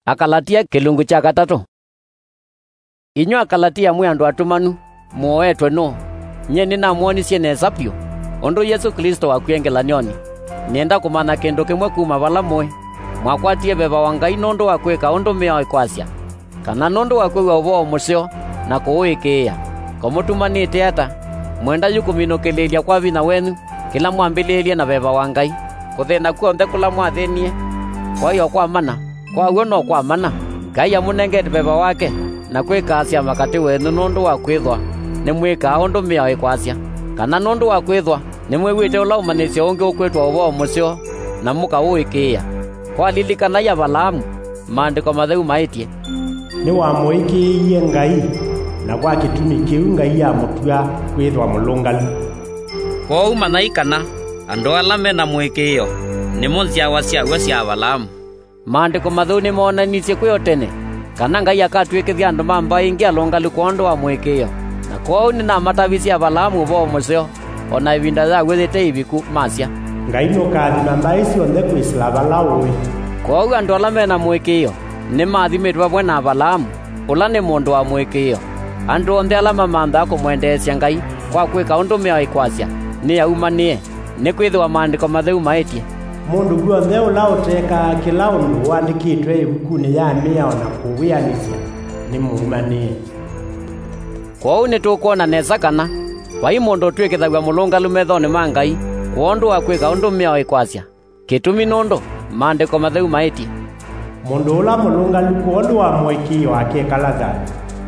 Akalatia kilungu cha gatatu. Inyo akalatia mwe andu atumanu muoetwe no nyeni na muonisye neza pyu ondo Yesu Kristo wakwengelanioni nienda kumana kendo kimwe kuma vala mwe mwakwatie beba wa Ngai nondo wakwika ondo meo ikwasya kana nondo wakwe obo musyo na kuwikia komutumanite ata mwenda yukuminokelelia kwa vina wenu kila mwambililie na beba wa Ngai kuthina kuonthe kula mwathenie kwa hiyo kwa mana kwa uo no kwa mana Ngai amunengete beba wake na kwikasya makati wenu nondo wakwithwa ni mwika ondo meo ikwasya kana nondo wakwithwa ni mwewite ula umanisya ungi ukwitwa obo musyo na muka uwikia kwa lilikana ya Balaamu maandiko matheu maitie ni wamuikiie Ngai na kwa kitumi kiu Ngai ya mutua kwithwa mulungalu kwa umanaikana andu ala mena mwikio ni munziawa cia Balaamu maandiko matheu ni monanitie kwio tene kana Ngai akatwikithia andu mamba ingi alungalu kwa andu wa mwikio na kwa ni na matavi cia Balaamu bo musyo ona ivinda ya gwithite ibiku masya Ngai no kathima mbaisi onthe kwisila balawi kwa andu ala mena mwikio ni mathimitwe bwe na Balaamu ula ni mundu wa mwikio andu onthe ala mamantha kumwendesya Ngai kwa kwika undu meo ikwasya ni aumanie ni kwithwa maandiko matheu maitie mundu guonthe ula uteka kila undu wandikitwe ibukuni ya miao na kuwianisya ni muumanie kwa ni tukuona neza kana wai mundu twikithagwa mulungalu methoni ma Ngai kwa undu wa kwika undu meo ikwasya kitumi nondo maandiko matheu maitie mundu ula mulungalu kwa undu wa mwikio akekala thayu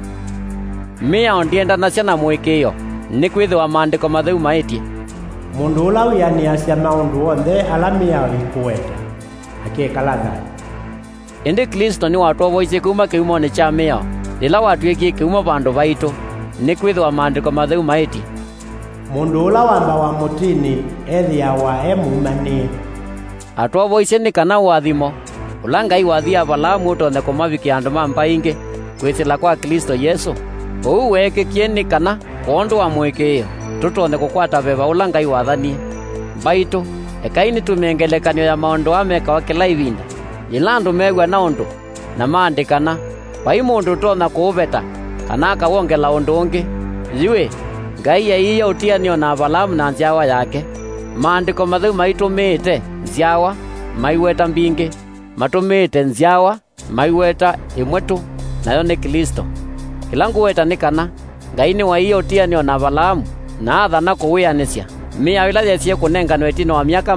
mia ndiendanasya na mwikio ni kwithwa maandiko matheu maitie mundu ula wianiasya maundu onthe ala miao ikuweta akekala thayu indi Kristo ni watwovoisie kuma kiumoni cha mio lila watwikie kiuma vandu vaitu ni kwithwa maandiko matheu maitie mundu ula wamba wa mutini ethiawa emumanie atwovoisie ni kana wathimo ula Ngai wathia Balaamu utonthe kumavikia andu mamba ingi kwisila kwa Kristo Yesu uu wekikie ni kana kwa undu wa mwikio tutonthe kukwata beba ula Ngai wathanie baitu ekai ni tumengelekanio ya maundu ameka wa kila ivinda ila andu megwa na undu na maandikana pai mundu tona kuuveta kana akawongela undu ungi yue Ngai yaiya utianio na Balaamu na nziawa yake maandiko matheu maitumite nziawa maiweta mbingi matumite nziawa maiweta imwetu nayo ni Kristo kila nguweta ni kana Ngai ni waiya utianio na Balaamu na athana kuwianisya miao ila yesie kunenganwa itino wa miaka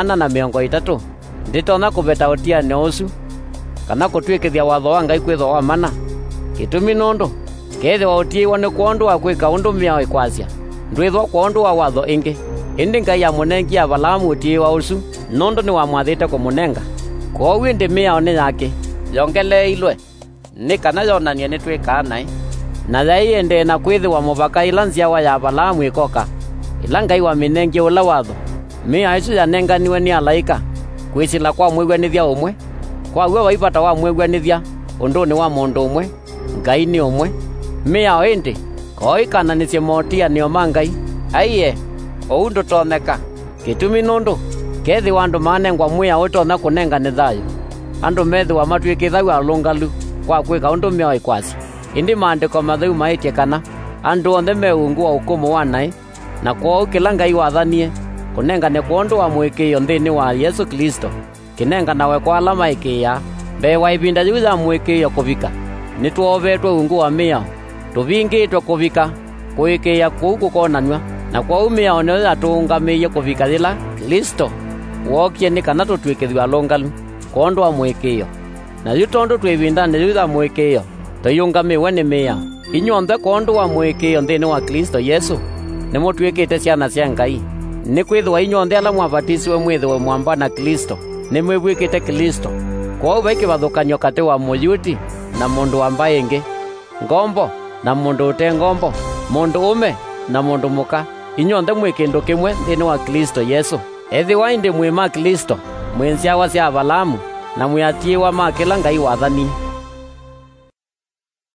830 nditona kubeta utianio usu kana kutwikithia watho wa Ngai kwithwa wa mana kitumi nondo kethiwa utiiwa ni kwa undu wa kwika undu miao ikwasya ndwithwa kwa undu wa watho ingi indi Ngai amunengia Balaamu utiiwa usu nondo ni wamwathite kumunenga kwa windi miao ni yake yongeleilwe ni kana yonanie ni twikaa nai na thai ende na kwithiwa muvaka ila nziawa ya Balaamu ikoka ila Ngai waminengie ula watho mia isu yanenganiwe ni alaika kwisila kwa mwigwanithia umwe kwa uwe waipata wa mwigwanithia undu ni wa mundu umwe Ngai ni umwe mia indi koikananisye motianio ma Ngai aiye oundu toneka kitumi nundu kethi wandu manengwa mwia utona kunenga ni thayu andu methiwa matwikithagwa alungalu kwa kwika undu meo ikwasya indi maandiko matheu maitie kana andu onthe meungua ukumu wa nai na kwa kila Ngai wathanie kunengane kwa undu wa mwikio nthini wa Yesu Kristo kinenganawe kwa ala maikia mbe wa ivinda yuza mwikio kuvika nitwovetwe ungu wa miao tuvingitwe kuvika kuikia kuu kukonanywa na kwa umiao nio atungamiie kuvika yila Kristo wokie ni kana tutwikithwa alungalu kwa undu wa mwikio na yutondu twivindane yuza mwikio tuyungamiwe ni miao inyuonthe kwa undu wa mwikio nthini wa Kristo Yesu nimutwikite ciana cia Ngai ni kwithwa inyuonthe ala mwabatisiwe mwithiwe mwamba na Kristo ni mwibwikite Kristo kwa uve kivathukanio kati wa muyuti na mundu wa mba ingi ngombo na mundu ute ngombo mundu ume na mundu muka inyuonthe mwi kindu kimwe nthini wa Kristo Yesu ethiwa indi mwi ma Kristo mwi nziawa cia Balaamu na mwi atiiwa ma kila Ngai wathanie